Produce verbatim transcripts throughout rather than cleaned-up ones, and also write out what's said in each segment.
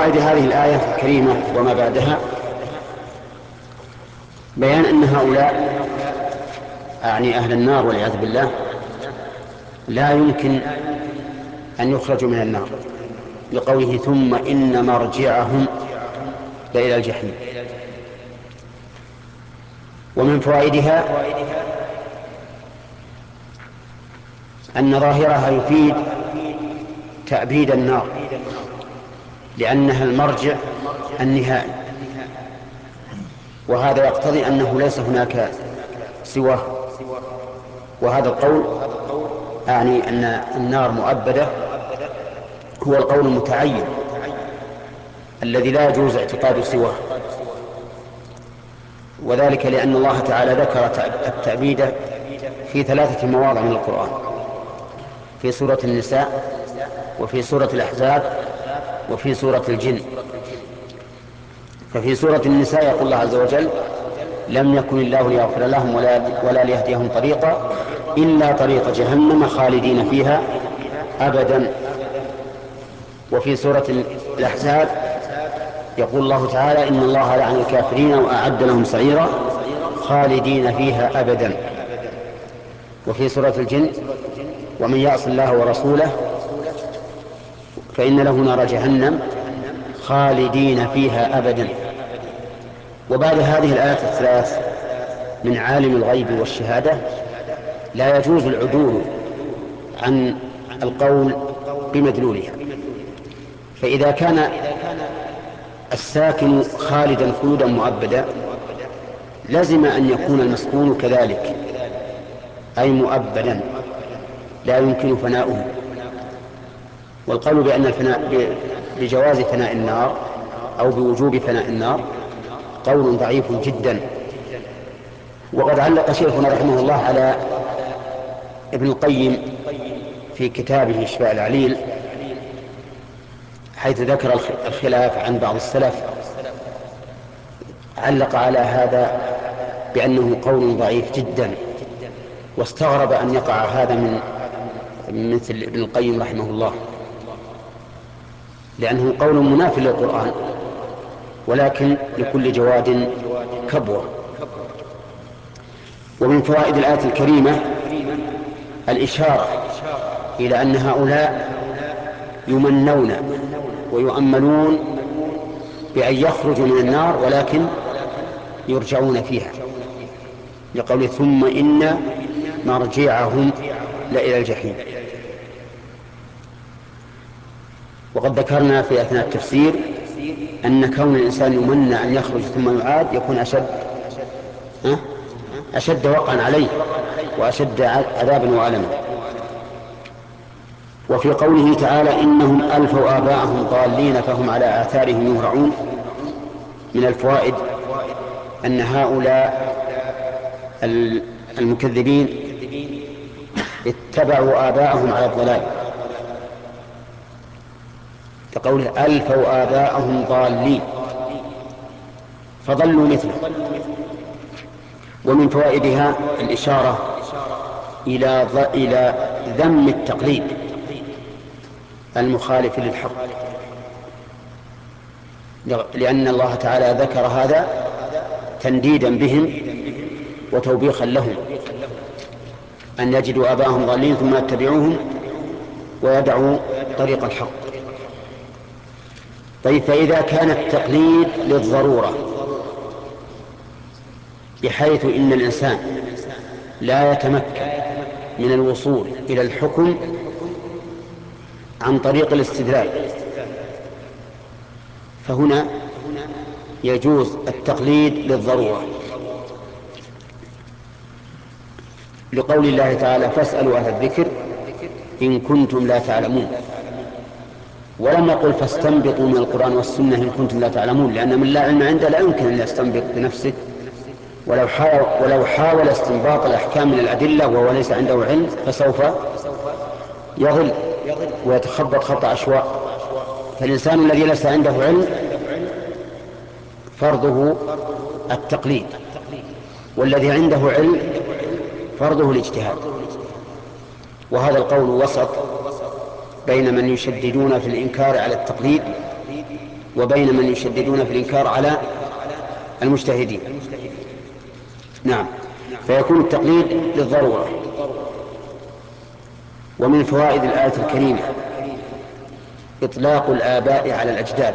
فوائد هذه الآية الكريمة وما بعدها بيان أن هؤلاء أعني أهل النار والعياذ بالله لا يمكن أن يخرجوا من النار، لقوله ثم إن مرجعهم لإلى الجحيم. ومن فوائدها أن ظاهرها يفيد تأبيد النار، لأنها المرجع النهائي، وهذا يقتضي أنه ليس هناك سواه. وهذا القول أعني أن النار مؤبدة هو القول المتعين الذي لا يجوز اعتقاد سواه، وذلك لأن الله تعالى ذكر التأبيد في ثلاثة مواضع من القرآن: في سورة النساء، وفي سورة الأحزاب، وفي سورة الجن. ففي سورة النساء يقول الله عز وجل: لم يكن الله ليغفر لهم ولا, ولا ليهديهم طريقا إلا طريق جهنم خالدين فيها أبدا. وفي سورة الأحزاب يقول الله تعالى: إن الله لعن الكافرين وأعد لهم سعيرا خالدين فيها أبدا. وفي سورة الجن: ومن يعص الله ورسوله فإن له نار جهنم خالدين فيها أبدا. وبعد هذه الآيات الثلاث من عالم الغيب والشهادة لا يجوز العدول عن القول بمدلولها، فإذا كان الساكن خالدا خلودا مؤبدا لزم أن يكون المسكون كذلك، أي مؤبدا لا يمكن فناؤه. والقول بأن الفناء بجواز فناء النار أو بوجوب فناء النار قول ضعيف جدا. وقد علق شيخنا رحمه الله على ابن القيم في كتابه شفاء العليل حيث ذكر الخلاف عن بعض السلف، علق على هذا بأنه قول ضعيف جدا، واستغرب أن يقع هذا من مثل ابن القيم رحمه الله، لأنه قول مناف للقرآن، ولكن لكل جواد كبوة. ومن فوائد الآية الكريمة الإشارة إلى أن هؤلاء يمنون ويؤملون بأن يخرجوا من النار ولكن يرجعون فيها، لقوله ثم إن مرجعهم لإلى الجحيم. وقد ذكرنا في أثناء التفسير أن كون الإنسان يمنى أن يخرج ثم يعاد يكون أشد أشد وقعا عليه وأشد عذابا وألما. وفي قوله تعالى: إنهم ألفوا آباءهم ضالين فهم على آثارهم يهرعون، من الفوائد أن هؤلاء المكذبين اتبعوا آباءهم على الضلال، كقوله: ألفوا آباءهم ضالين فضلوا مثله. ومن فوائدها الإشارة إلى إلى ذم التقليد المخالف للحق، لأن الله تعالى ذكر هذا تنديدا بهم وتوبيخا لهم، أن يجدوا آباءهم ضالين ثم يتبعوهم ويدعوا طريق الحق. طيب، فإذا كان التقليد للضرورة بحيث إن الإنسان لا يتمكن من الوصول إلى الحكم عن طريق الاستدلال، فهنا يجوز التقليد للضرورة، لقول الله تعالى: فاسألوا أهل الذكر إن كنتم لا تعلمون. ولم يقل فاستنبطوا من القرآن والسنة إن كنتم لا تعلمون، لأن من لا علم عنده لا يمكن أن يستنبط بنفسه، ولو حاول, ولو حاول استنباط الأحكام من الأدلة وهو ليس عنده علم فسوف يضل ويتخبط خط عشواء. فالإنسان الذي ليس عنده علم فرضه التقليد، والذي عنده علم فرضه الاجتهاد. وهذا القول وسط بين من يشددون في الإنكار على التقليد وبين من يشددون في الإنكار على المجتهدين. نعم، فيكون التقليد للضرورة. ومن فوائد الآية الكريمة إطلاق الآباء على الأجداد.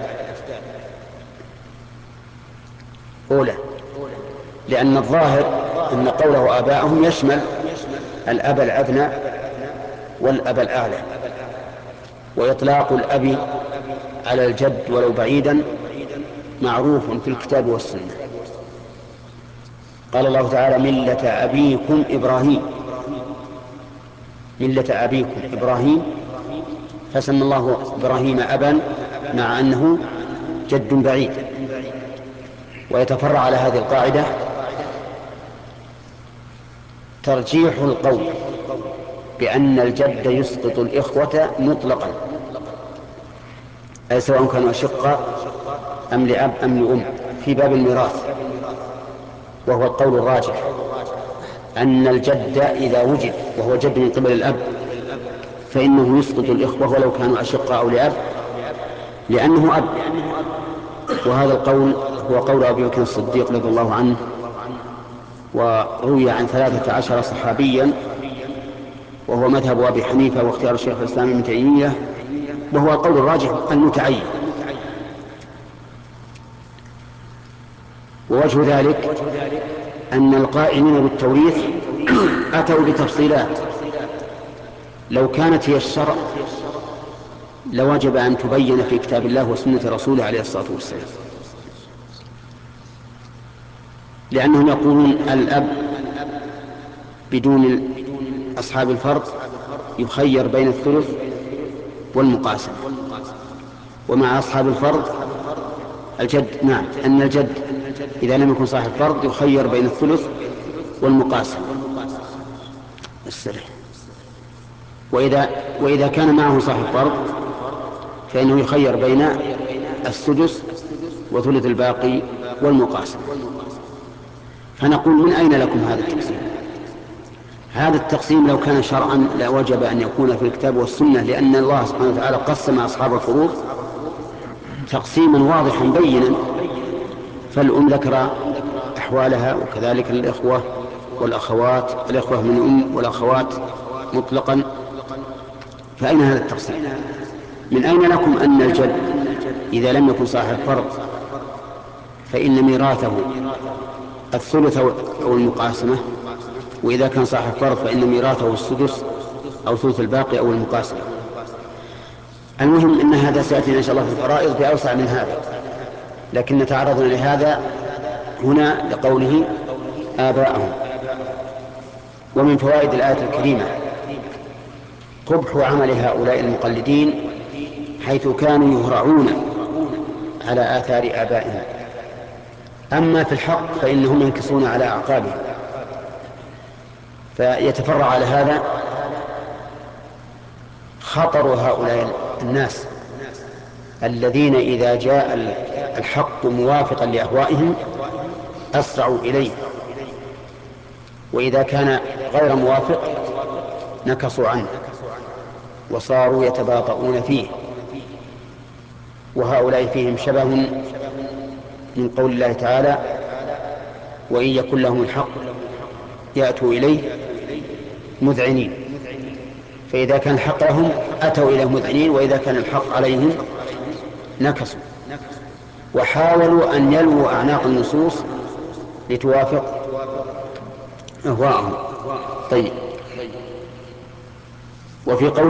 أولى، لأن الظاهر أن قوله آباءهم يشمل الأب الأدنى والأب الأعلى، وإطلاق الأب على الجد ولو بعيدا معروف في الكتاب والسنة. قال الله تعالى: ملة أبيكم إبراهيم، ملة أبيكم إبراهيم، فسمى الله إبراهيم أبا مع أنه جد بعيد. ويتفرع على هذه القاعدة ترجيح القول بأن الجد يسقط الإخوة مطلقا، أي سواء كانوا أشقاء أم لأب أم لأم، في باب الميراث. وهو القول الراجح أن الجد إذا وجد وهو جد من قبل الأب فإنه يسقط الإخوة ولو كانوا أشقاء أو لأب، لأنه أب. وهذا القول هو قول أبي بكر الصديق رضي الله عنه، وروي عن ثلاثة عشر صحابيا، وهو مذهب أبي حنيفة واختيار الشيخ الإسلام ابن تيمية، وهو القول الراجح المتعين. ووجه ذلك أن القائمين بالتوريث أتوا بتفصيلات لو كانت هي الشرع لوجب أن تبين في كتاب الله وسنة رسوله عليه الصلاة والسلام، لأنهم يقولون الأب بدون أصحاب الفرض يخير بين الثلث والمقاسمة، ومع أصحاب الفرض الجد نعم أن الجد إذا لم يكن صاحب فرض يخير بين الثلث والمقاسمة. وإذا, وإذا كان معه صاحب فرض فإنه يخير بين السدس وثلث الباقي والمقاسمة. فنقول: من أين لكم هذا التقسيم؟ هذا التقسيم لو كان شرعا لوجب أن يكون في الكتاب والسنة، لأن الله سبحانه وتعالى قسم أصحاب الفروض تقسيما واضحا بينا. فالأم ذكر أحوالها، وكذلك الإخوة والأخوات، الإخوة من الأم والأخوات مطلقا. فأين هذا التقسيم؟ من أين لكم أن الجد إذا لم يكن صاحب فرض فإن ميراثه الثلث أو المقاسمة، وإذا كان صاحب فرض فإن ميراثه السدس أو ثلث الباقي أو المقاسمة؟ المهم أن هذا سيأتي إن شاء الله في الفرائض بأوسع من هذا، لكن تعرضنا لهذا هنا لقوله آباءهم. ومن فوائد الآية الكريمة قبح عمل هؤلاء المقلدين حيث كانوا يهرعون على آثار آبائهم. أما في الحق فإنهم ينكصون على أعقابهم. فيتفرع على هذا خطر هؤلاء الناس الذين إذا جاء الحق موافقا لأهوائهم أسرعوا إليه، وإذا كان غير موافق نكصوا عنه وصاروا يتباطؤون فيه. وهؤلاء فيهم شبه من قول الله تعالى: وإن يكن لهم الحق يأتوا إليه مذعنين. فإذا كان الحق لهم أتوا إليه مذعنين، وإذا كان الحق عليهم نكصوا وحاولوا أن يلووا أعناق النصوص لتوافق أهواءهم. طيب، وفي قول